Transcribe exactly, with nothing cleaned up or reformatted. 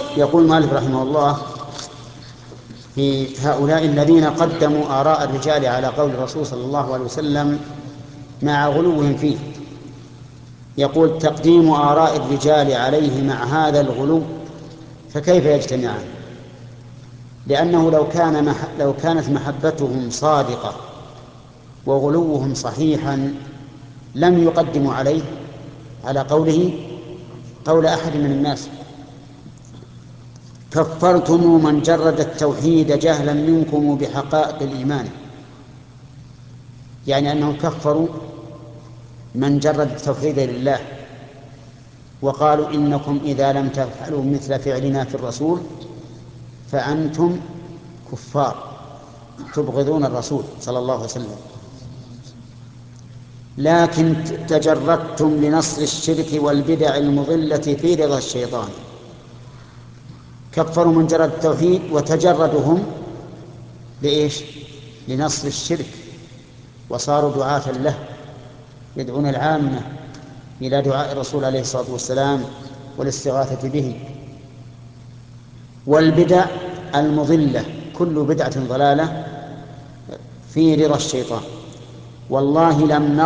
يقول المؤلف رحمه الله في هؤلاء الذين قدموا آراء الرجال على قول الرسول صلى الله عليه وسلم مع غلوهم فيه، يقول: تقديم آراء الرجال عليه مع هذا الغلو فكيف يجتمعان؟ لأنه لو كان مح... لو كانت محبتهم صادقة وغلوهم صحيحا لم يقدموا عليه على قوله قول أحد من الناس. كفرتم من جرد التوحيد جهلا منكم بحقائق الإيمان، يعني أنهم كفروا من جرد التوحيد لله، وقالوا: إنكم إذا لم تفعلوا مثل فعلنا في الرسول فأنتم كفار تبغضون الرسول صلى الله عليه وسلم. لكن تجردتم لنصر الشرك والبدع المضلة في رضا الشيطان. كفروا من جرد التوحيد وتجردهم لإيش؟ لنصر الشرك، وصاروا دعاة له يدعون العامة إلى دعاء الرسول عليه الصلاة والسلام والاستغاثة به. والبدع المضلة كل بدعة ضلالة في رضا الشيطان. والله لم